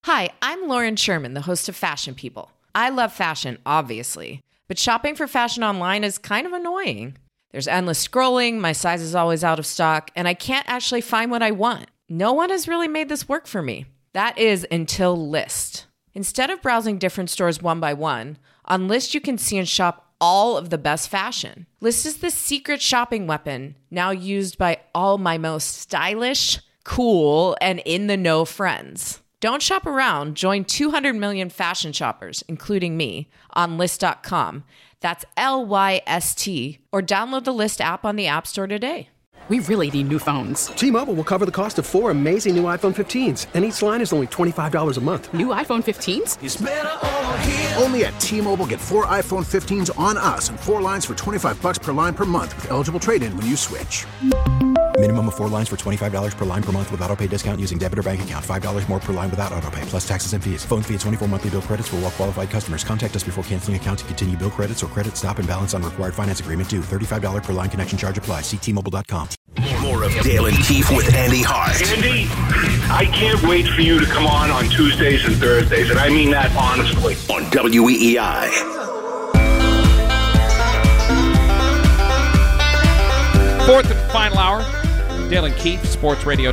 Hi, I'm Lauren Sherman, the host of Fashion People. I love fashion, obviously, but shopping for fashion online is kind of annoying. There's endless scrolling, my size is always out of stock, and I can't actually find what I want. No one has really made this work for me. That is until Lyst. Instead of browsing different stores one by one, on Lyst you can see and shop all of the best fashion. Lyst is the secret shopping weapon, now used by all my most stylish, cool, and in-the-know friends. Don't shop around. Join 200 million fashion shoppers, including me, on Lyst.com. That's Lyst, or download the Lyst app on the App Store today. We really need new phones. T-Mobile will cover the cost of 4 amazing new iPhone 15s, and each line is only $25 a month. New iPhone 15s? It's better over here. Only at T-Mobile, get 4 iPhone 15s on us and 4 lines for $25 per line per month with eligible trade-in when you switch. Minimum of 4 lines for $25 per line per month with autopay discount using debit or bank account. $5 more per line without autopay, plus taxes and fees. Phone fee at 24 monthly bill credits for well-qualified customers. Contact us before canceling account to continue bill credits or credit stop and balance on required finance agreement due. $35 per line connection charge applies. See T-Mobile.com. More of Dale and Keefe with Andy Hart. Andy, I can't wait for you to come on Tuesdays and Thursdays, and I mean that honestly. On WEEI. Fourth and final hour, Dale and Keefe, Sports Radio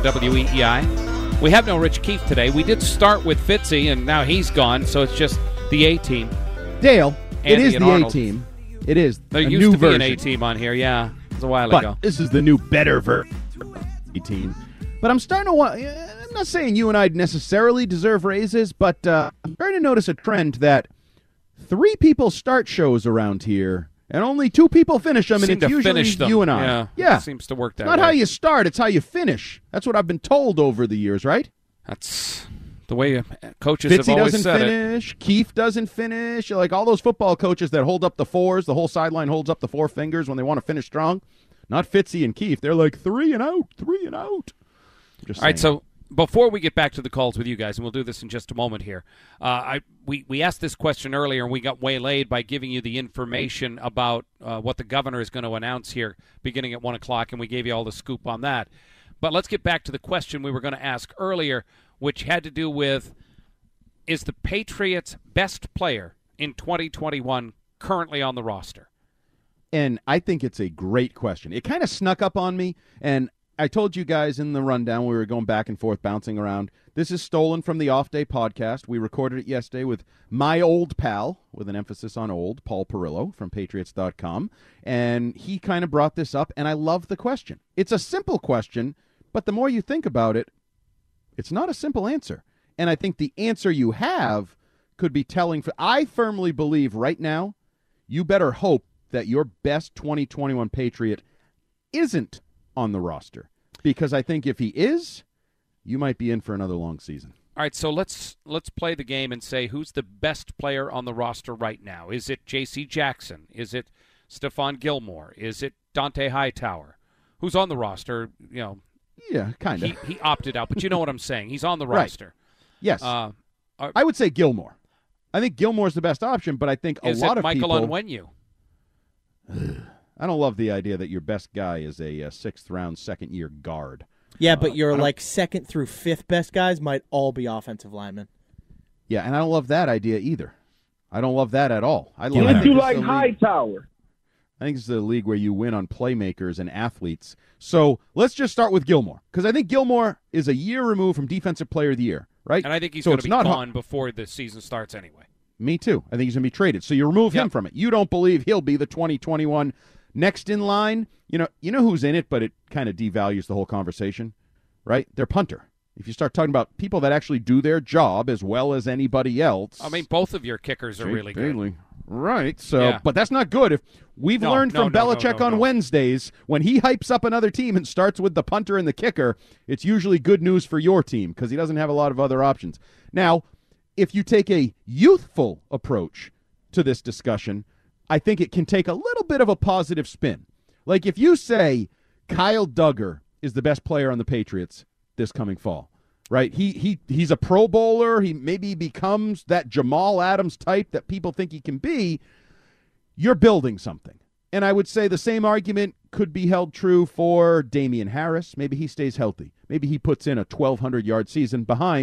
WEEI. We have no Rich Keefe today. We did start with Fitzy, and now he's gone, so it's just the A-team. Dale, Andy it is the Arnold. A-team. It is There a used new to be version. an A-team on here, yeah. It was a while But ago. this is the new, better version A-team. But I'm starting to want... I'm not saying you and I necessarily deserve raises, but I'm starting to notice a trend that 3 people start shows around here, and only 2 people finish them, and Seem it's to usually finish them. you and I. Yeah. It seems to work that It's not way. how you start, it's how you finish. That's what I've been told over the years, right? That's the way coaches Fitzy have always doesn't said it. finish. Keefe doesn't finish. Like all those football coaches that hold up the 4s, the whole sideline holds up the 4 fingers when they want to finish strong. Not Fitzy and Keefe. They're like 3 and out, 3 and out. Just All right, saying. so before we get back to the calls with you guys, and we'll do this in just a moment here, we asked this question earlier, and we got waylaid by giving you the information about what the governor is going to announce here beginning at 1 o'clock, and we gave you all the scoop on that. But let's get back to the question we were going to ask earlier, which had to do with, is the Patriots' best player in 2021 currently on the roster? And I think it's a great question. It kind of snuck up on me, and I told you guys in the rundown, we were going back and forth, bouncing around. This is stolen from the Off Day podcast. We recorded it yesterday with my old pal, with an emphasis on old, Paul Perillo from Patriots.com, and he kind of brought this up, and I love the question. It's a simple question, but the more you think about it, it's not a simple answer. And I think the answer you have could be telling. I firmly believe right now, you better hope that your best 2021 Patriot isn't on the roster. Because I think if he is, you might be in for another long season. All right, so let's play the game and say who's the best player on the roster right now. Is it J.C. Jackson? Is it Stephon Gilmore? Is it Dante Hightower? Who's on the roster? You know, yeah, kind of. He opted out, but you know what I'm saying. He's on the Right. roster. Yes. I would say Gilmore. I think Gilmore's the best option, but I think a lot of Michael people... Onwenu? I don't love the idea that your best guy is a sixth-round, second-year guard. Yeah, but your like second through fifth best guys might all be offensive linemen. Yeah, and I don't love that idea either. I don't love that at all. I Would think you it's like a league- Hightower? I think it's a league where you win on playmakers and athletes. So let's just start with Gilmore, because I think Gilmore is a year removed from Defensive Player of the Year, right? And I think he's so going it's to be not gone before the season starts anyway. Me too. I think he's going to be traded. So you remove him Yep. from it. You don't believe he'll be the 2021 next in line. You know who's in it, but it kind of devalues the whole conversation, right? Their punter. If you start talking about people that actually do their job as well as anybody else. I mean, both of your kickers are really good. Bailey. Right. So, Yeah. but that's not good. If we've learned from Belichick on Wednesdays, when he hypes up another team and starts with the punter and the kicker, it's usually good news for your team because he doesn't have a lot of other options. Now, if you take a youthful approach to this discussion, I think it can take a little bit of a positive spin. Like if you say Kyle Duggar is the best player on the Patriots this coming fall, right? He's a Pro Bowler. He maybe becomes that Jamal Adams type that people think he can be. You're building something. And I would say the same argument could be held true for Damian Harris. Maybe he stays healthy. Maybe he puts in a 1,200-yard season behind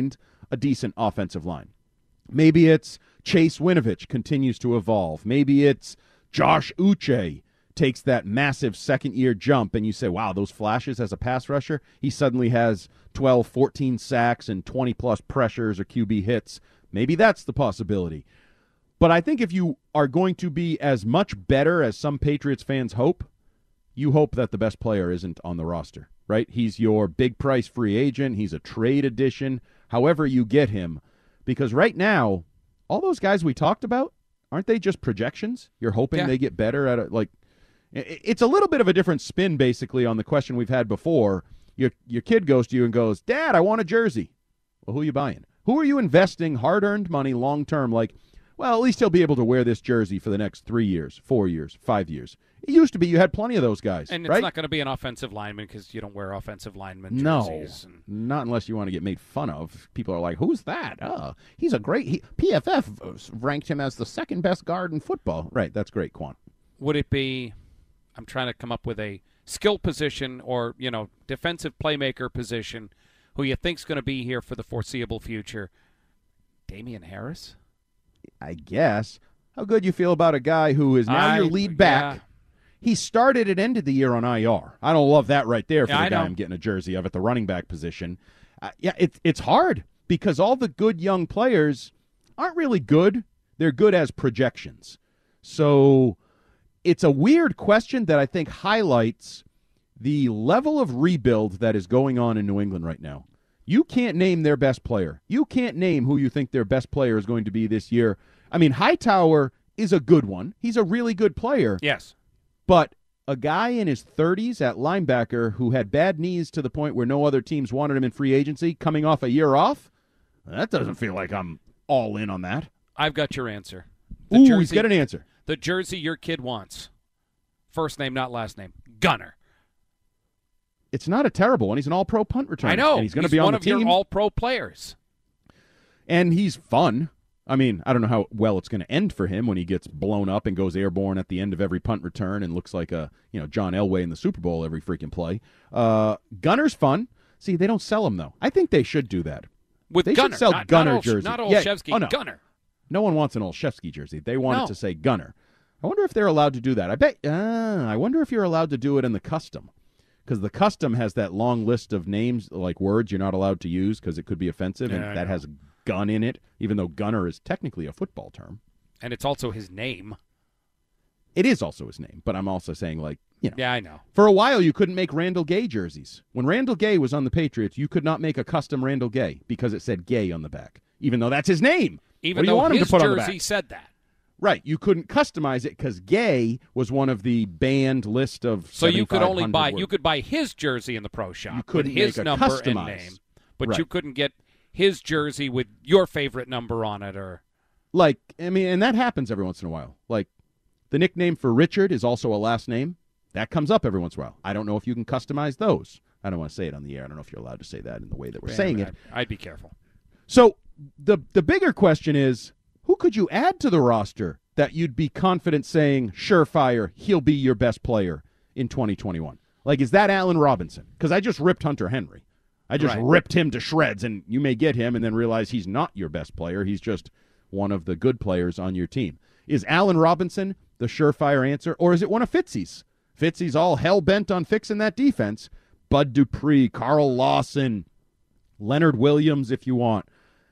a decent offensive line. Maybe it's Chase Winovich continues to evolve. Maybe it's Josh Uche takes that massive second-year jump, and you say, wow, those flashes as a pass rusher, he suddenly has 12, 14 sacks and 20-plus pressures or QB hits. Maybe that's the possibility. But I think if you are going to be as much better as some Patriots fans hope, you hope that the best player isn't on the roster, right? He's your big-price free agent. He's a trade addition, however you get him. Because right now, all those guys we talked about, aren't they just projections? You're hoping they get better at it. Like, it's a little bit of a different spin, basically, on the question we've had before. Your kid goes to you and goes, Dad, I want a jersey. Well, who are you buying? Who are you investing hard-earned money long-term? Like, well, at least he'll be able to wear this jersey for the next 3 years, 4 years, 5 years. It used to be you had plenty of those guys, and it's right? not going to be an offensive lineman because you don't wear offensive lineman jerseys. No, not unless you want to get made fun of. People are like, who's that? Oh, he's a great PFF ranked him as the second best guard in football. Right, that's great, Quan. Would it be, I'm trying to come up with a skill position or, defensive playmaker position who you think's going to be here for the foreseeable future? Damian Harris? I guess. How good you feel about a guy who is now your lead back? Yeah. He started and ended the year on IR. I don't love that right there for the I guy know. I'm getting a jersey of at the running back position. It's hard because all the good young players aren't really good. They're good as projections. So it's a weird question that I think highlights the level of rebuild that is going on in New England right now. You can't name their best player. You can't name who you think their best player is going to be this year. I mean, Hightower is a good one. He's a really good player. Yes. But a guy in his 30s at linebacker who had bad knees to the point where no other teams wanted him in free agency, coming off a year off, that doesn't feel like I'm all in on that. I've got your answer. He's got an answer. The jersey your kid wants. First name, not last name. Gunner. It's not a terrible one. He's an all-pro punt returner. I know. And he's going to be on the team. One of your all-pro players. And he's fun. I mean, I don't know how well it's going to end for him when he gets blown up and goes airborne at the end of every punt return and looks like a John Elway in the Super Bowl every freaking play. Gunner's fun. See, they don't sell him though. I think they should do that. They should sell Gunner jersey. Not Olszewski, Gunner. No one wants an Olszewski jersey. They want it to say Gunner. I wonder if they're allowed to do that. I wonder if you're allowed to do it in the custom. Because the custom has that long list of names, like words you're not allowed to use because it could be offensive, and that has gun in it, even though gunner is technically a football term. And it's also his name. It is also his name, but I'm also saying, Yeah, I know. For a while, you couldn't make Randall Gay jerseys. When Randall Gay was on the Patriots, you could not make a custom Randall Gay because it said Gay on the back, even though that's his name. Even what do you though want him his to put on the jersey back? said that. Right, you couldn't customize it because Gay was one of the banned list of. So you could only buy words. You could buy his jersey in the pro shop. You couldn't with his make a number customize. and name, but Right. you couldn't get his jersey with your favorite number on it, or and that happens every once in a while. Like the nickname for Richard is also a last name. That comes up every once in a while. I don't know if you can customize those. I don't want to say it on the air. I don't know if you're allowed to say that in the way that we're saying it. I'd be careful. So the bigger question is, who could you add to the roster that you'd be confident saying, surefire, he'll be your best player in 2021? Like, is that Allen Robinson? Because I just ripped Hunter Henry. I just ripped him to shreds, and you may get him and then realize he's not your best player. He's just one of the good players on your team. Is Allen Robinson the surefire answer, or is it one of Fitzy's? Fitzy's all hell-bent on fixing that defense. Bud Dupree, Carl Lawson, Leonard Williams, if you want.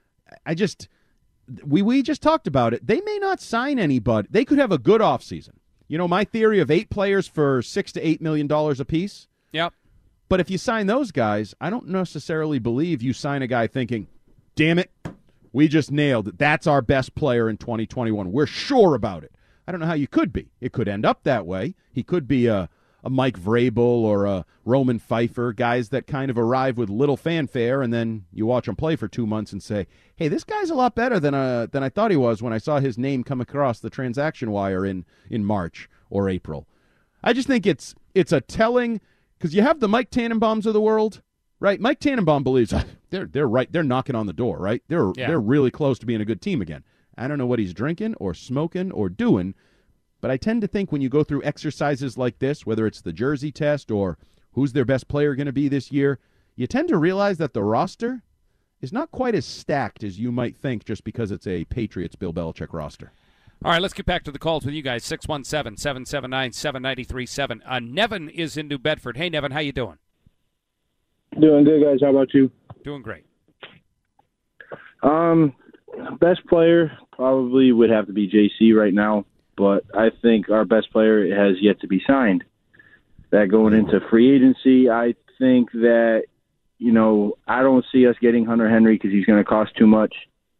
We just talked about it. They may not sign anybody. They could have a good offseason. You know, my theory of 8 players for $6 to $8 million apiece? Yep. But if you sign those guys, I don't necessarily believe you sign a guy thinking, damn it, we just nailed it. That's our best player in 2021. We're sure about it. I don't know how you could be. It could end up that way. He could be a Mike Vrabel or a Roman Pfeiffer, guys that kind of arrive with little fanfare, and then you watch them play for 2 months and say, hey, this guy's a lot better than I thought he was when I saw his name come across the transaction wire in March or April. I just think it's a telling, because you have the Mike Tannenbaums of the world, right? Mike Tannenbaum believes they're right. They're knocking on the door, right? They're really close to being a good team again. I don't know what he's drinking or smoking or doing, but I tend to think when you go through exercises like this, whether it's the jersey test or who's their best player going to be this year, you tend to realize that the roster is not quite as stacked as you might think just because it's a Patriots Bill Belichick roster. All right, let's get back to the calls with you guys. 617-779-7937. Nevin is in New Bedford. Hey, Nevin, how you doing? Doing good, guys. How about you? Doing great. Best player probably would have to be JC right now, but I think our best player has yet to be signed. That going into free agency, I think that, I don't see us getting Hunter Henry because he's going to cost too much.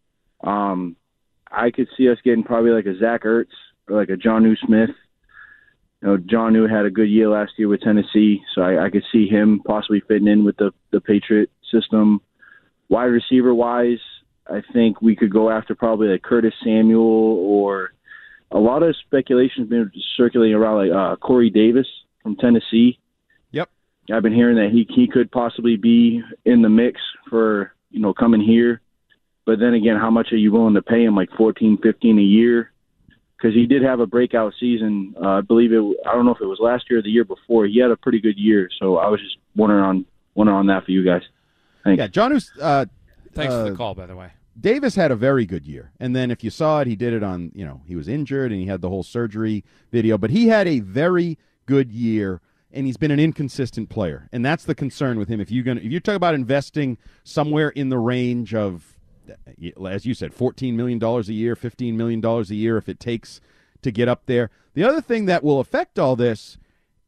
I could see us getting probably like a Zach Ertz or like a Jonnu Smith. Jonnu had a good year last year with Tennessee, so I could see him possibly fitting in with the Patriot system. Wide receiver-wise, I think we could go after probably like Curtis Samuel, or a lot of speculation has been circulating around like Corey Davis from Tennessee. Yep. I've been hearing that he could possibly be in the mix for, coming here. But then again, how much are you willing to pay him, like $14, $15 a year? Because he did have a breakout season. I believe I don't know if it was last year or the year before. He had a pretty good year. So I was just wondering on that for you guys. Thanks. Yeah, Jonnu's thanks for the call, by the way. Davis had a very good year. And then if you saw it, he did it on, he was injured and he had the whole surgery video. But he had a very good year, and he's been an inconsistent player. And that's the concern with him. If you talk about investing somewhere in the range of, as you said, $14 million a year, $15 million a year, if it takes to get up there. The other thing that will affect all this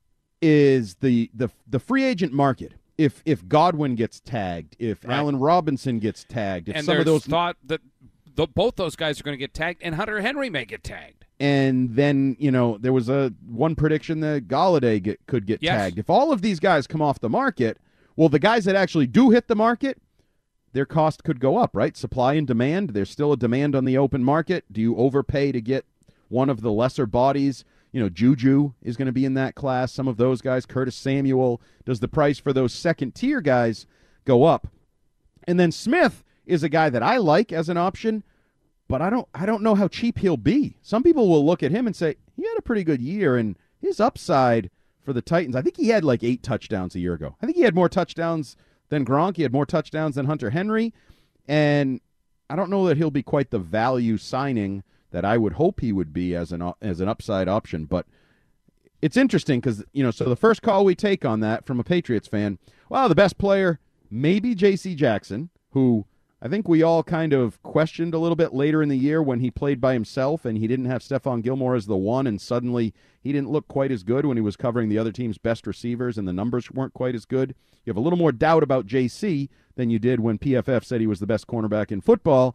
is the free agent market. If Godwin gets tagged, if Allen Robinson gets tagged, if and some of those thought that both those guys are going to get tagged, and Hunter Henry may get tagged. And then, there was one prediction that Golladay could get tagged. If all of these guys come off the market, well, the guys that actually do hit the market, their cost could go up, right? Supply and demand. There's still a demand on the open market. Do you overpay to get one of the lesser bodies? Juju is going to be in that class. Some of those guys, Curtis Samuel. Does the price for those second-tier guys go up? And then Smith is a guy that I like as an option, but I don't know how cheap he'll be. Some people will look at him and say, he had a pretty good year, and his upside for the Titans, I think he had like 8 touchdowns a year ago. I think he had more touchdowns than Gronk. He had more touchdowns than Hunter Henry. And I don't know that he'll be quite the value signing that I would hope he would be as an upside option. But it's interesting because, so the first call we take on that from a Patriots fan, the best player, maybe J.C. Jackson, who I think we all kind of questioned a little bit later in the year when he played by himself and he didn't have Stephon Gilmore as the one, and suddenly he didn't look quite as good when he was covering the other team's best receivers and the numbers weren't quite as good. You have a little more doubt about JC than you did when PFF said he was the best cornerback in football.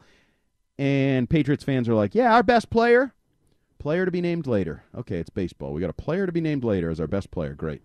And Patriots fans are like, our best player to be named later. Okay, it's baseball. We got a player to be named later as our best player. Great.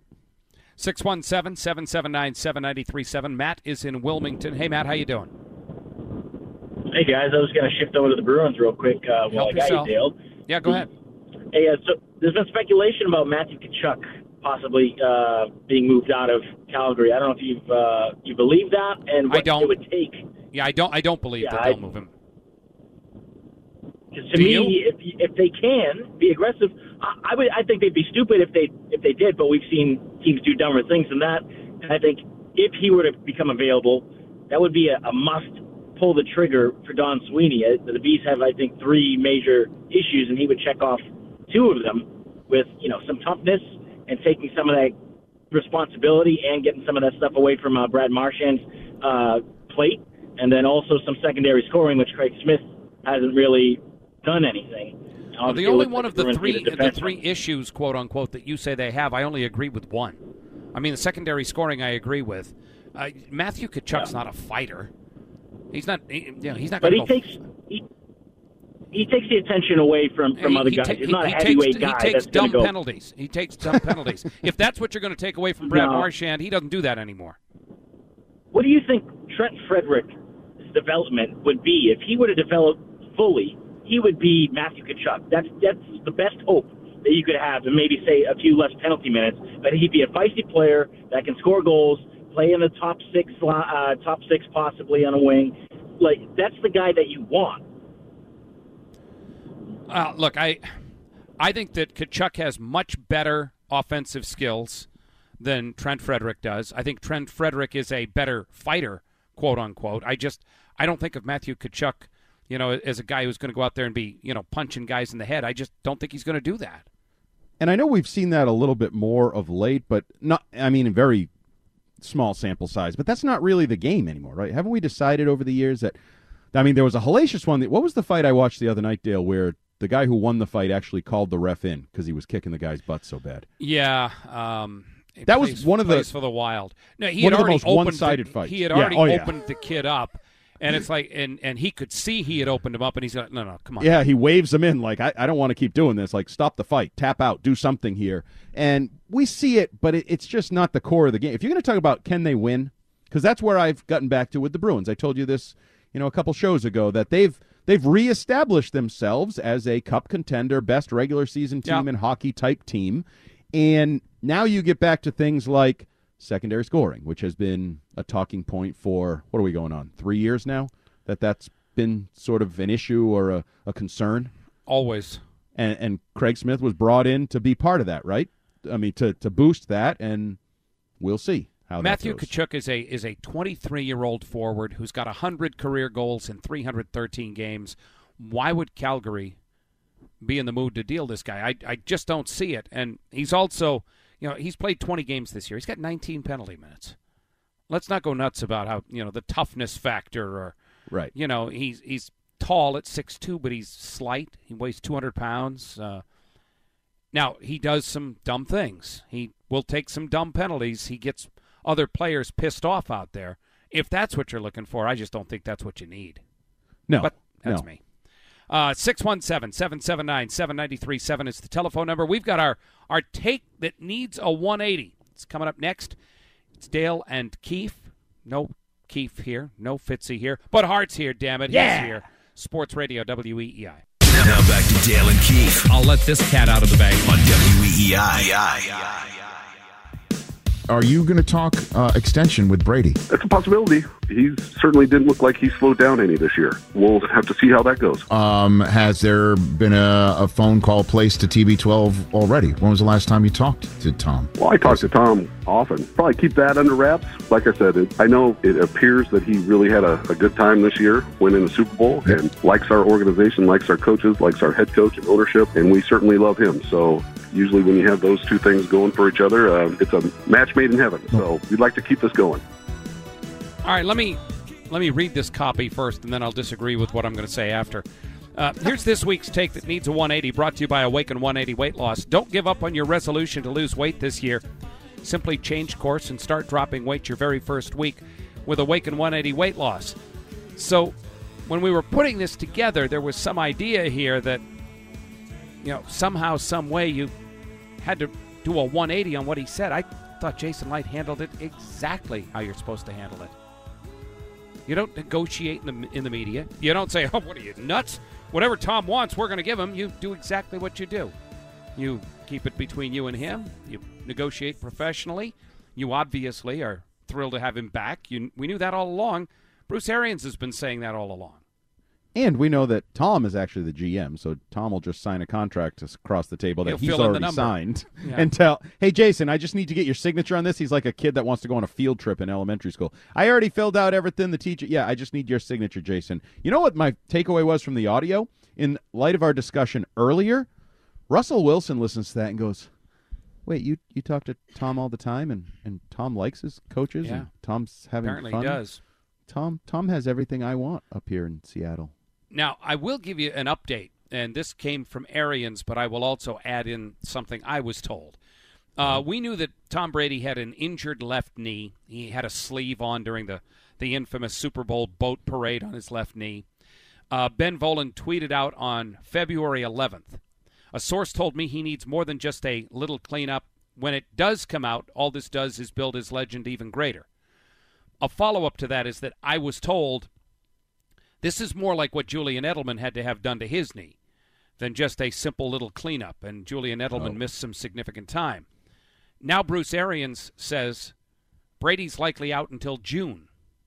617-779-7937. Matt is in Wilmington. Hey, Matt, how you doing? Hey, guys. I was going to shift over to the Bruins real quick while I got you, Dale. Yeah, go ahead. Hey, so there's been speculation about Matthew Tkachuk possibly being moved out of Calgary. I don't know if you believe that and what it would take. Yeah, I don't believe that they'll move him. Because to me, if they can be aggressive, I think they'd be stupid if they did. But we've seen teams do dumber things than that. And I think if he were to become available, that would be a must pull the trigger for Don Sweeney. The Bees have, I think, 3 major issues, and he would check off 2 of them with some toughness and taking some of that responsibility and getting some of that stuff away from Brad Marchand's plate, and then also some secondary scoring, which Craig Smith hasn't really done anything. Well, the only one of the three issues, quote unquote, that you say they have, I only agree with one. I mean, the secondary scoring, I agree with. Matthew Tkachuk's not a fighter. He's not. He's not. But he takes the attention away from other guys. He's not a heavyweight guy. He takes dumb penalties. He takes dumb penalties. If that's what you're going to take away from Brad Marchand, he doesn't do that anymore. What do you think Trent Frederick's development would be if he were to develop fully? He would be Matthew Tkachuk. That's the best hope that you could have, and maybe say a few less penalty minutes. But he'd be a feisty player that can score goals, play in the top six possibly on a wing. Like, that's the guy that you want. Look, I think that Tkachuk has much better offensive skills than Trent Frederick does. I think Trent Frederick is a better fighter, quote unquote. I don't think of Matthew Tkachuk, as a guy who's going to go out there and be, punching guys in the head. I just don't think he's going to do that. And I know we've seen that a little bit more of late, but in very small sample size. But that's not really the game anymore, right? Haven't we decided over the years that, there was a hellacious one. What was the fight I watched the other night, Dale, where the guy who won the fight actually called the ref in because he was kicking the guy's butt so bad? Yeah. That was one of the for the Wild. No, he one had of the already most one-sided fights. He had already opened the kid up, and it's like, and he could see he had opened him up, and he's like, no, come on. Yeah, he waves him in like, I don't want to keep doing this. Like, stop the fight, tap out, do something here. And we see it, but it's just not the core of the game. If you're going to talk about can they win, because that's where I've gotten back to with the Bruins. I told you this, a couple shows ago, that they've reestablished themselves as a cup contender, best regular season team in hockey type team. And now you get back to things like secondary scoring, which has been a talking point for, what are we going on, 3 years now? That's been sort of an issue or a concern? Always. And Craig Smith was brought in to be part of that, right? To boost that, and we'll see how Matthew that goes. Tkachuk is a 23-year-old forward who's got 100 career goals in 313 games. Why would Calgary be in the mood to deal this guy? I just don't see it. And he's also, he's played 20 games this year. He's got 19 penalty minutes. Let's not go nuts about how, the toughness factor or, right. He's tall at 6'2", but he's slight. He weighs 200 pounds. Now, he does some dumb things. He will take some dumb penalties. He gets other players pissed off out there. If that's what you're looking for, I just don't think that's what you need. No. But that's me. 617-779-7937 is the telephone number. We've got our take that needs a 180. It's coming up next. It's Dale and Keefe. No Keefe here. No Fitzy here. But Hart's here, damn it. Yeah. He's here. Sports Radio, WEEI. Now back to Dale and Keefe. I'll let this cat out of the bag. On WEEI. Are you going to talk extension with Brady? That's a possibility. He certainly didn't look like he slowed down any this year. We'll have to see how that goes. Has there been a phone call placed to TB12 already? When was the last time you talked to Tom? Well, I talk to Tom often. Probably keep that under wraps. Like I said, I know it appears that he really had a good time this year, winning the Super Bowl, and likes our organization, likes our coaches, likes our head coach and ownership, and we certainly love him. So usually when you have those two things going for each other, it's a match made in heaven. So we'd like to keep this going. All right, let me read this copy first, and then I'll disagree with what I'm going to say after. Here's this week's take that needs a 180, brought to you by Awaken 180 Weight Loss. Don't give up on your resolution to lose weight this year. Simply change course and start dropping weight your very first week with Awaken 180 Weight Loss. So when we were putting this together, there was some idea here that, somehow, some way you had to do a 180 on what he said. I thought Jason Light handled it exactly how you're supposed to handle it. You don't negotiate in the media. You don't say, oh, what are you, nuts? Whatever Tom wants, we're going to give him. You do exactly what you do. You keep it between you and him. You negotiate professionally. You obviously are thrilled to have him back. We knew that all along. Bruce Arians has been saying that all along. And we know that Tom is actually the GM, so Tom will just sign a contract across the table that he's already signed and tell, hey, Jason, I just need to get your signature on this. He's like a kid that wants to go on a field trip in elementary school. I already filled out everything. The teacher, I just need your signature, Jason. You know what my takeaway was from the audio? In light of our discussion earlier, Russell Wilson listens to that and goes, wait, you talk to Tom all the time, and Tom likes his coaches, and Tom's having Apparently fun? He does. Tom has everything I want up here in Seattle. Now, I will give you an update, and this came from Arians, but I will also add in something I was told. We knew that Tom Brady had an injured left knee. He had a sleeve on during the infamous Super Bowl boat parade on his left knee. Ben Volen tweeted out on February 11th, a source told me he needs more than just a little cleanup. When it does come out, all this does is build his legend even greater. A follow-up to that is that I was told this is more like what Julian Edelman had to have done to his knee than just a simple little cleanup, and Julian Edelman missed some significant time. Now Bruce Arians says Brady's likely out until June.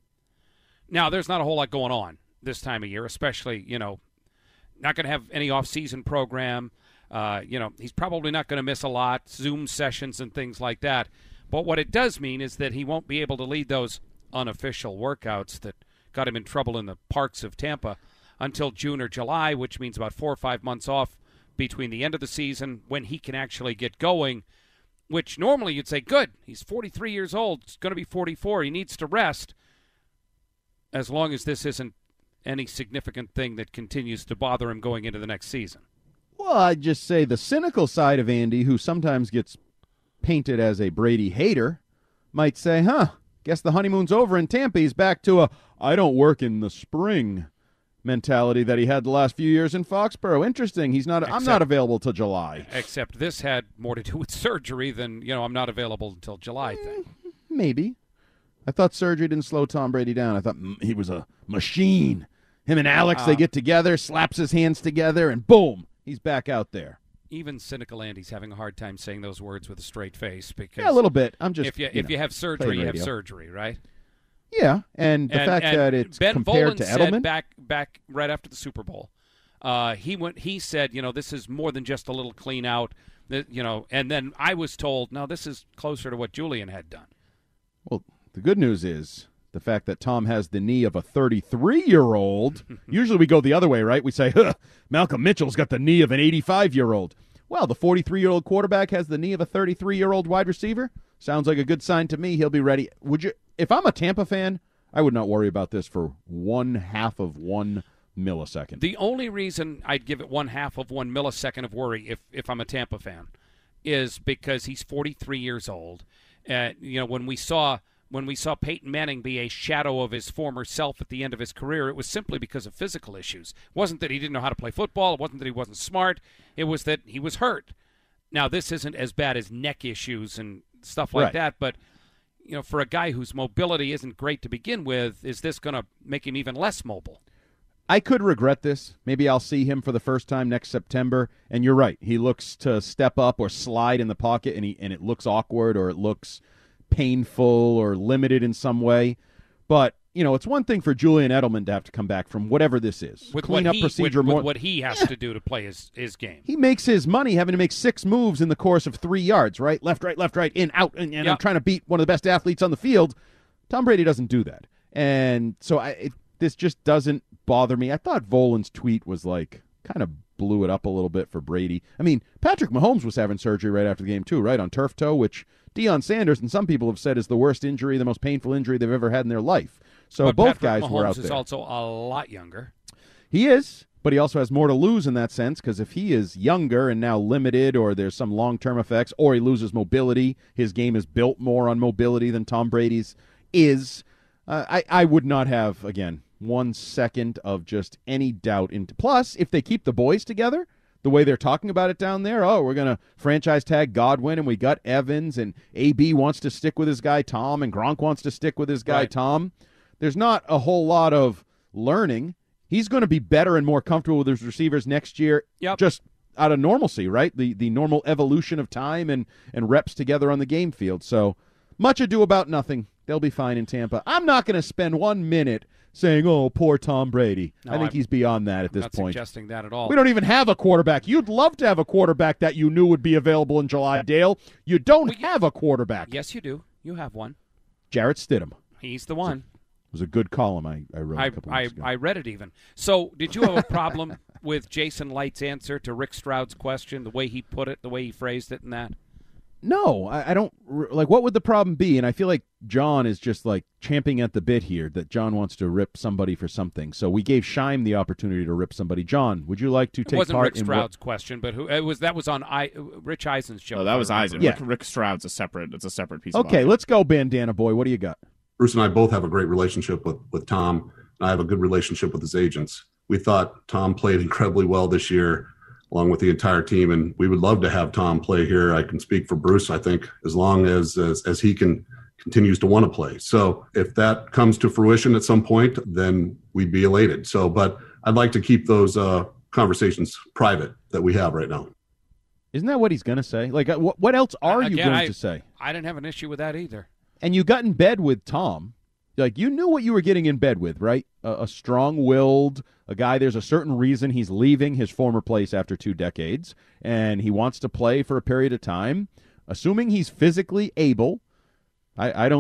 Now, there's not a whole lot going on this time of year, especially, not going to have any off-season program. He's probably not going to miss a lot, Zoom sessions and things like that. But what it does mean is that he won't be able to lead those unofficial workouts that got him in trouble in the parks of Tampa until June or July, which means about 4 or 5 months off between the end of the season when he can actually get going, which normally you'd say, good, he's 43 years old, he's going to be 44, he needs to rest, as long as this isn't any significant thing that continues to bother him going into the next season. Well, I'd just say the cynical side of Andy, who sometimes gets painted as a Brady hater, might say, guess the honeymoon's over in Tampa. He's back to a I don't work in the spring mentality that he had the last few years in Foxborough. Interesting. I'm not available till July. Except this had more to do with surgery than, I'm not available until July thing. Maybe. I thought surgery didn't slow Tom Brady down. I thought he was a machine. Him and Alex, they get together, slaps his hands together, and boom, he's back out there. Even cynical Andy's having a hard time saying those words with a straight face. Because a little bit. I'm just if you have surgery, you have surgery, right? Yeah, and the fact that it's Ben compared Volin to said Edelman. back right after the Super Bowl, he said, this is more than just a little clean out, and then I was told, no, this is closer to what Julian had done. Well, the good news is the fact that Tom has the knee of a 33-year-old. Usually we go the other way, right? We say, Malcolm Mitchell's got the knee of an 85-year-old. Well, the 43-year-old quarterback has the knee of a 33-year-old wide receiver. Sounds like a good sign to me. He'll be ready. If I'm a Tampa fan, I would not worry about this for 1/2 of 1 millisecond. The only reason I'd give it 1/2 of 1 millisecond of worry if I'm a Tampa fan is because he's 43 years old. When we saw Peyton Manning be a shadow of his former self at the end of his career, it was simply because of physical issues. It wasn't that he didn't know how to play football. It wasn't that he wasn't smart. It was that he was hurt. Now, this isn't as bad as neck issues and stuff like that, but for a guy whose mobility isn't great to begin with, is this going to make him even less mobile? I could regret this. Maybe I'll see him for the first time next September, and you're right. He looks to step up or slide in the pocket, and it looks awkward or it looks painful or limited in some way. But, it's one thing for Julian Edelman to have to come back from whatever this is. With cleanup procedure. With what he has to do to play his game. He makes his money having to make 6 moves in the course of 3 yards, right? Left, right, in, out, and I'm trying to beat one of the best athletes on the field. Tom Brady doesn't do that. And so this just doesn't bother me. I thought Volin's tweet was kind of blew it up a little bit for Brady. I mean, Patrick Mahomes was having surgery right after the game too, right, on turf toe, which Deion Sanders and some people have said is the worst injury, the most painful injury they've ever had in their life. So but both Patrick guys Mahomes were out there. Is also a lot younger. He is, but he also has more to lose in that sense, because if he is younger and now limited, or there's some long-term effects, or he loses mobility, his game is built more on mobility than Tom Brady's is. I would not have, again, 1 second of just any doubt. Plus, if they keep the boys together, the way they're talking about it down there, we're going to franchise tag Godwin, and we got Evans, and AB wants to stick with his guy Tom, and Gronk wants to stick with his guy Tom. There's not a whole lot of learning. He's going to be better and more comfortable with his receivers next year, just out of normalcy, right? The normal evolution of time and reps together on the game field. So much ado about nothing. They'll be fine in Tampa. I'm not going to spend 1 minute saying, oh, poor Tom Brady. No, I think he's beyond that at this point. I'm not suggesting that at all. We don't even have a quarterback. You'd love to have a quarterback that you knew would be available in July, Dale. You don't have a quarterback. Yes, you do. You have one. Jarrett Stidham. He's the one. It was a good column I wrote a couple weeks ago. I read it even. So did you have a problem with Jason Light's answer to Rick Stroud's question, the way he put it, the way he phrased it and that? No, I don't. What would the problem be? And I feel like John is just champing at the bit here, that John wants to rip somebody for something. So we gave Scheim the opportunity to rip somebody. John, would you like to take part in... It wasn't Rick Stroud's question, but that was on Rich Eisen's show. No, that was Eisen. Yeah. Rick Stroud's a separate piece of Okay, let's go, Bandana Boy. What do you got? Bruce and I both have a great relationship with Tom, and I have a good relationship with his agents. We thought Tom played incredibly well this year, along with the entire team, and we would love to have Tom play here. I can speak for Bruce, I think, as long as he continues to want to play. So if that comes to fruition at some point, then we'd be elated. But I'd like to keep those conversations private that we have right now. Isn't that what he's going to say? What else are you going to say? I didn't have an issue with that either. And you got in bed with Tom. You knew what you were getting in bed with, right? A strong-willed, a guy, there's a certain reason he's leaving his former place after 2 decades, and he wants to play for a period of time. Assuming he's physically able, I don't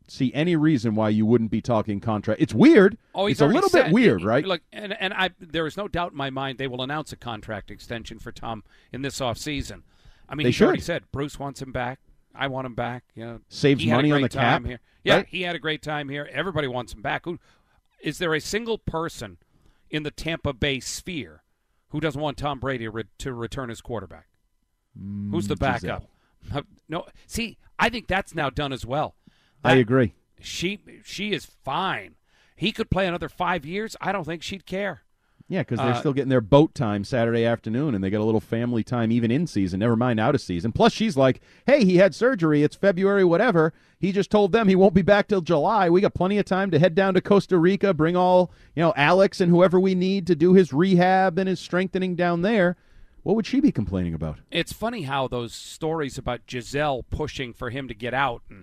see any reason why you wouldn't be talking contract. It's weird. It's a little bit weird, right? Look, and there is no doubt in my mind they will announce a contract extension for Tom in this offseason. I mean, he's already said Bruce wants him back. I want him back. Saves money on the cap. Here. Yeah, right? He had a great time here. Everybody wants him back. Is there a single person in the Tampa Bay sphere who doesn't want Tom Brady to return as quarterback? Who's the backup? No. See, I think that's now done as well. I agree. She is fine. He could play another 5 years. I don't think she'd care. Yeah, because they're still getting their boat time Saturday afternoon, and they get a little family time even in season, never mind out of season. Plus, she's like, hey, he had surgery. It's February, whatever. He just told them he won't be back till July. We got plenty of time to head down to Costa Rica, bring all, Alex and whoever we need to do his rehab and his strengthening down there. What would she be complaining about? It's funny how those stories about Giselle pushing for him to get out and,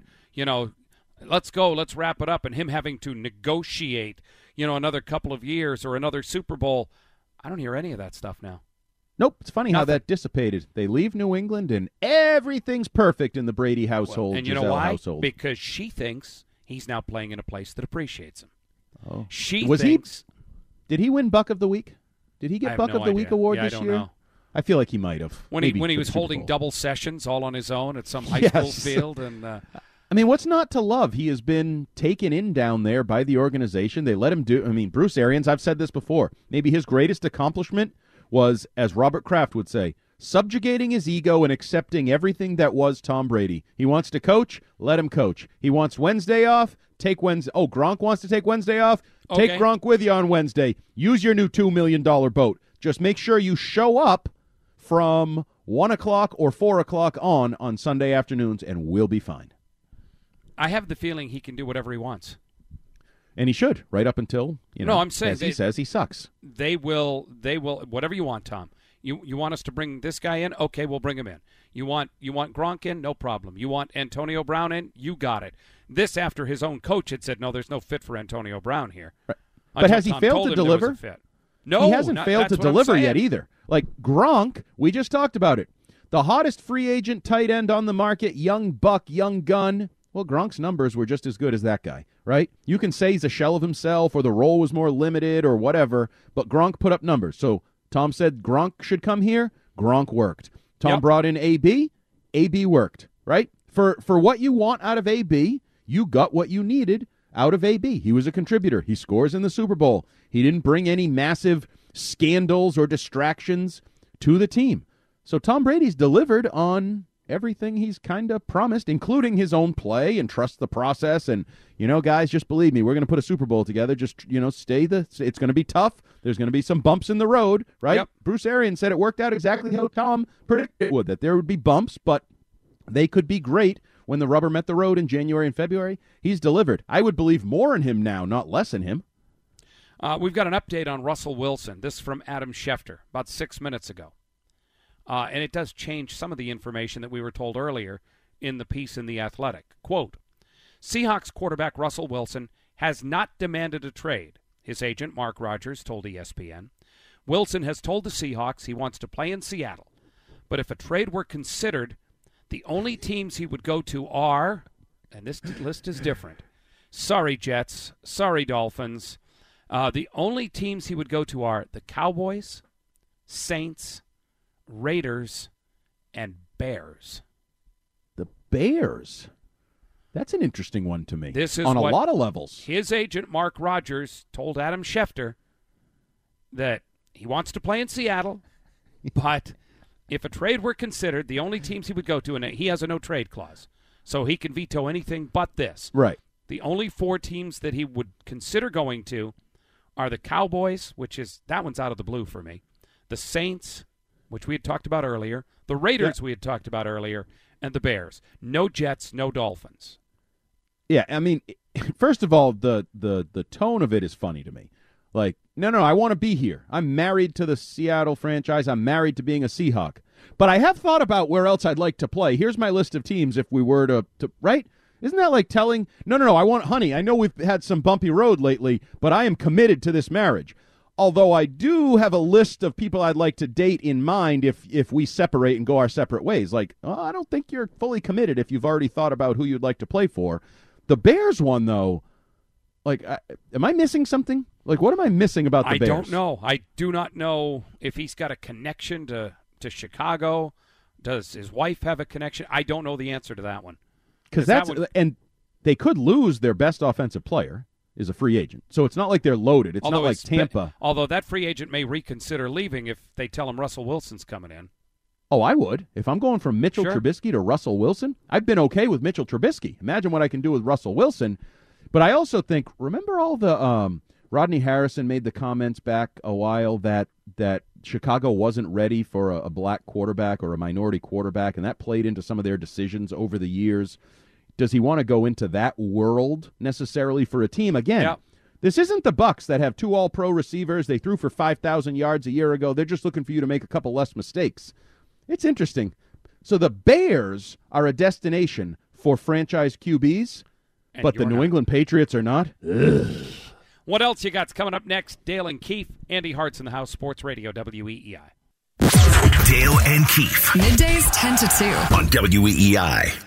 let's go, let's wrap it up, and him having to negotiate, another couple of years or another Super Bowl. I don't hear any of that stuff now. Nope. It's funny how that dissipated. They leave New England, and everything's perfect in the Brady household, and you Giselle know why? household. Because she thinks he's now playing in a place that appreciates him. Oh. She thinks... Did he win Buck of the Week? Did he get Buck of the Week award this year? I don't know. I feel like he might have. When he was holding double sessions all on his own at some high school field. And I mean, what's not to love? He has been taken in down there by the organization. They let him do. I mean, Bruce Arians, I've said this before, maybe his greatest accomplishment was, as Robert Kraft would say, subjugating his ego and accepting everything that was Tom Brady. He wants to coach, let him coach. He wants Wednesday off, take Wednesday. Oh, Gronk wants to take Wednesday off? Take Gronk with you on Wednesday. Use your new $2 million boat. Just make sure you show up from 1 o'clock or 4 o'clock on Sunday afternoons, and we'll be fine. I have the feeling he can do whatever he wants. And he should, right up until, no, I'm saying as he says, he sucks. They will, whatever you want, Tom. You want us to bring this guy in? Okay, we'll bring him in. You want Gronk in? No problem. You want Antonio Brown in? You got it. This after his own coach had said, no, there's no fit for Antonio Brown here. Right. But has he failed to deliver? No, he hasn't failed to deliver yet either. Like Gronk, we just talked about it. The hottest free agent tight end on the market, young buck, young gun. Well, Gronk's numbers were just as good as that guy, right? You can say he's a shell of himself or the role was more limited or whatever, but Gronk put up numbers. So Tom said Gronk should come here. Gronk worked. Tom brought in AB. AB worked, right? For what you want out of AB, you got what you needed out of AB. He was a contributor. He scores in the Super Bowl. He didn't bring any massive scandals or distractions to the team. So Tom Brady's delivered on everything he's kind of promised, including his own play and trust the process. And, guys, just believe me, we're going to put a Super Bowl together. Just, it's going to be tough. There's going to be some bumps in the road, right? Yep. Bruce Arians said it worked out exactly how Tom predicted it would, that there would be bumps, but they could be great when the rubber met the road in January and February. He's delivered. I would believe more in him now, not less in him. We've got an update on Russell Wilson. This is from Adam Schefter about 6 minutes ago. And it does change some of the information that we were told earlier in the piece in The Athletic. Quote, Seahawks quarterback Russell Wilson has not demanded a trade, his agent Mark Rogers told ESPN. Wilson has told the Seahawks he wants to play in Seattle, but if a trade were considered, the only teams he would go to are, and this list is different, sorry Jets, sorry Dolphins, the only teams he would go to are the Cowboys, Saints, Raiders, and Bears. The Bears? That's an interesting one to me. This is on a what lot of levels. His agent, Mark Rogers, told Adam Schefter that he wants to play in Seattle, but if a trade were considered, the only teams he would go to, and he has a no-trade clause, so he can veto anything but this. Right. The only 4 teams that he would consider going to are the Cowboys, that one's out of the blue for me, the Saints, which we had talked about earlier, the Raiders we had talked about earlier, and the Bears. No Jets, no Dolphins. Yeah, I mean, first of all, the tone of it is funny to me. Like, no, I want to be here. I'm married to the Seattle franchise. I'm married to being a Seahawk. But I have thought about where else I'd like to play. Here's my list of teams if we were to right? Isn't that like telling, no, I want, honey, I know we've had some bumpy road lately, but I am committed to this marriage. Although I do have a list of people I'd like to date in mind if we separate and go our separate ways. Like, I don't think you're fully committed if you've already thought about who you'd like to play for. The Bears one, though, like, am I missing something? Like, what am I missing about the Bears? I don't know. I do not know if he's got a connection to Chicago. Does his wife have a connection? I don't know the answer to that one. Because and they could lose their best offensive player is a free agent. So it's not like they're loaded. It's not like Tampa. Although that free agent may reconsider leaving if they tell him Russell Wilson's coming in. Oh, I would. If I'm going from Mitchell Trubisky to Russell Wilson, I've been okay with Mitchell Trubisky. Imagine what I can do with Russell Wilson. But I also think, remember all the Rodney Harrison made the comments back a while that Chicago wasn't ready for a black quarterback or a minority quarterback, and that played into some of their decisions over the years. Does he want to go into that world necessarily for a team? Again, This isn't the Bucs that have 2 all-pro receivers. They threw for 5,000 yards a year ago. They're just looking for you to make a couple less mistakes. It's interesting. So the Bears are a destination for franchise QBs, but the New England Patriots are not? Ugh. What else you got coming up next? Dale and Keith, Andy Hart's in the house, Sports Radio, WEEI. Dale and Keith. Middays 10 to 2. On WEEI.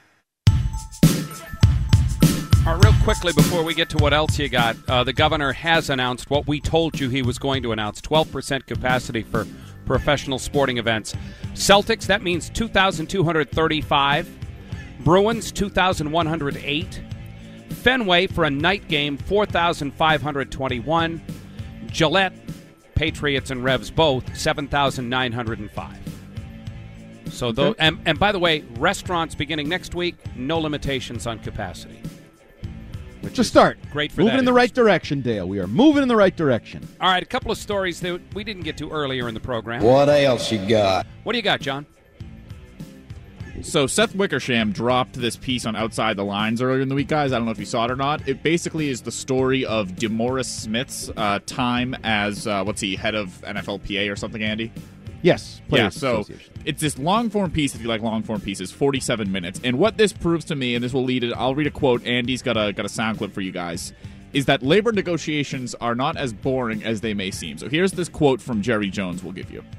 All right, real quickly before we get to what else you got, the governor has announced what we told you he was going to announce, 12% capacity for professional sporting events. Celtics, that means 2,235. Bruins, 2,108. Fenway for a night game, 4,521. Gillette, Patriots and Revs both, 7,905. So, and by the way, restaurants beginning next week, no limitations on capacity. It's a start. Great for moving in the right direction, Dale. We are moving in the right direction. All right, a couple of stories that we didn't get to earlier in the program. What else you got? What do you got, John? So Seth Wickersham dropped this piece on Outside the Lines earlier in the week, guys. I don't know if you saw it or not. It basically is the story of DeMaurice Smith's time as, head of NFLPA or something, Andy? Yes. So it's this long-form piece, if you like long-form pieces, 47 minutes. And what this proves to me, and this will lead it, I'll read a quote. Andy's got a sound clip for you guys, is that labor negotiations are not as boring as they may seem. So here's this quote from Jerry Jones we'll give you.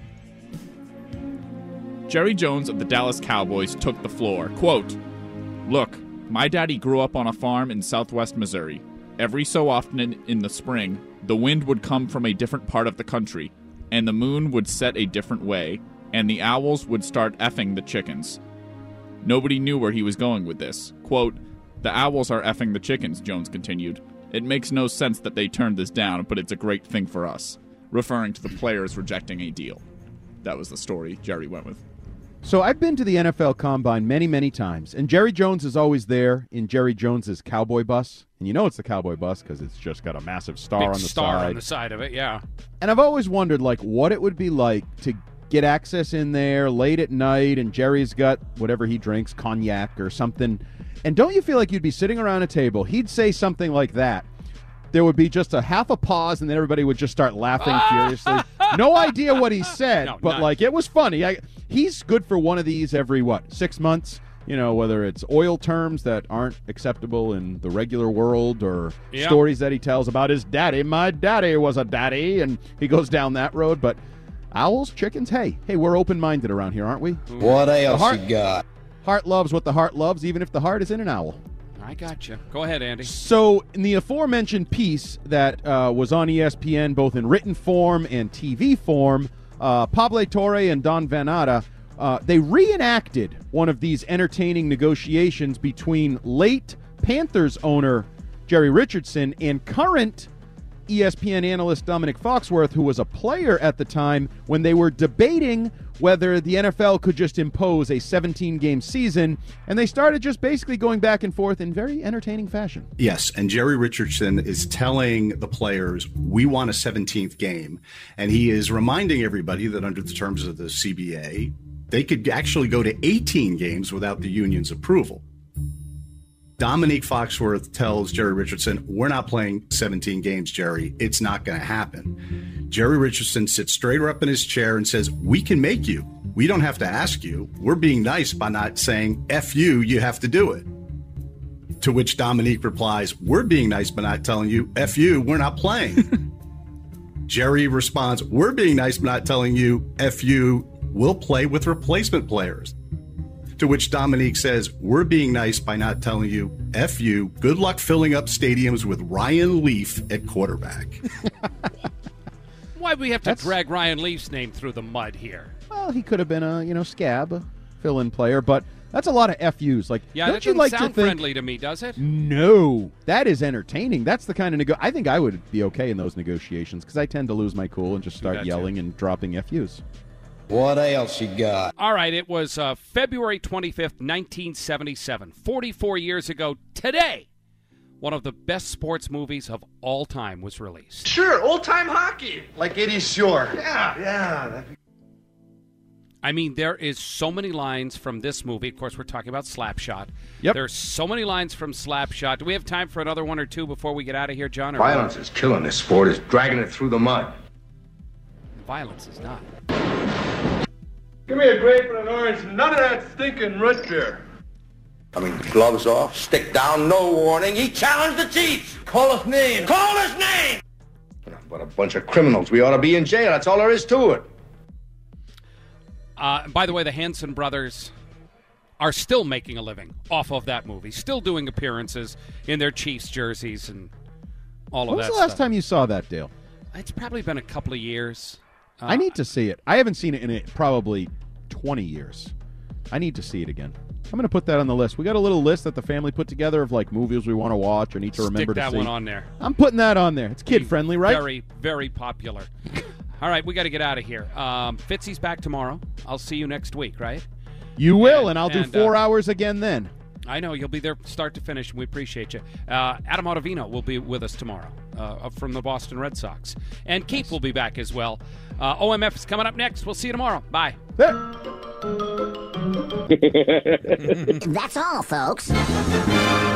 Jerry Jones of the Dallas Cowboys took the floor. Quote, "Look, my daddy grew up on a farm in southwest Missouri. Every so often in the spring, the wind would come from a different part of the country, and the moon would set a different way, and the owls would start effing the chickens." Nobody knew where he was going with this. Quote, "The owls are effing the chickens," Jones continued. "It makes no sense that they turned this down, but it's a great thing for us," referring to the players rejecting a deal. That was the story Jerry went with. So I've been to the NFL Combine many, many times, and Jerry Jones is always there in Jerry Jones's cowboy bus. And you know it's the cowboy bus because it's just got a massive star on the side. Star on the side of it, yeah. And I've always wondered, like, what it would be like to get access in there late at night, and Jerry's got whatever he drinks, cognac or something. And don't you feel like you'd be sitting around a table, he'd say something like that, there would be just a half a pause, and then everybody would just start laughing furiously. No idea what he said, but, like, it was funny. He's good for one of these every, 6 months? You know, whether it's oil terms that aren't acceptable in the regular world or stories that he tells about his daddy. My daddy was a daddy, and he goes down that road. But owls, chickens, hey, we're open-minded around here, aren't we? What else you got? Heart loves what the heart loves, even if the heart is in an owl. I got you. Go ahead, Andy. So in the aforementioned piece that was on ESPN, both in written form and TV form, Pablo Torre and Don Van Natta, they reenacted one of these entertaining negotiations between late Panthers owner Jerry Richardson and current ESPN analyst Dominic Foxworth, who was a player at the time when they were debating whether the NFL could just impose a 17-game season, and they started just basically going back and forth in very entertaining fashion. Yes, and Jerry Richardson is telling the players, we want a 17th game, and he is reminding everybody that under the terms of the CBA, they could actually go to 18 games without the union's approval. Dominique Foxworth tells Jerry Richardson, we're not playing 17 games, Jerry. It's not going to happen. Jerry Richardson sits straighter up in his chair and says, we can make you. We don't have to ask you. We're being nice by not saying, F you, you have to do it. To which Dominique replies, we're being nice by not telling you, F you, we're not playing. Jerry responds, we're being nice by not telling you, F you, we'll play with replacement players. To which Dominique says, we're being nice by not telling you, F you, good luck filling up stadiums with Ryan Leaf at quarterback. Why do we have to drag Ryan Leaf's name through the mud here? Well, he could have been a scab fill-in player, but that's a lot of FUs. Like, Yeah, don't that you doesn't like sound to think, friendly to me, does it? No, that is entertaining. That's the kind of I think I would be okay in those negotiations because I tend to lose my cool and just start that yelling and dropping FUs. What else you got? All right, it was February 25th, 1977. 44 years ago today, one of the best sports movies of all time was released. Sure, old-time hockey. Like Eddie Shore. Yeah. I mean, there is so many lines from this movie. Of course, we're talking about Slapshot. Yep. There's so many lines from Slapshot. Do we have time for another one or two before we get out of here, John? Violence is killing this sport. It's dragging it through the mud. Violence is not. Give me a grape and an orange and none of that stinking root beer. I mean, gloves off, stick down, no warning. He challenged the Chiefs. Call his name. Call his name! What a bunch of criminals. We ought to be in jail. That's all there is to it. By the way, the Hanson brothers are still making a living off of that movie, still doing appearances in their Chiefs jerseys and all of that When was the last stuff. time you saw that, Dale? It's probably been a couple of years. I need to see it. I haven't seen it in probably 20 years. I need to see it again. I'm going to put that on the list. We got a little list that the family put together of like movies we want to watch or need to remember Stick to see. that one on there. I'm putting that on there. It's kid-friendly, right? Very, very popular. All right, we got to get out of here. Fitzy's back tomorrow. I'll see you next week, right? You will, and I'll do 4 hours again then. I know. You'll be there start to finish, and we appreciate you. Adam Ottavino will be with us tomorrow from the Boston Red Sox. And Keith will be back as well. OMF is coming up next. We'll see you tomorrow. Bye. That's all, folks.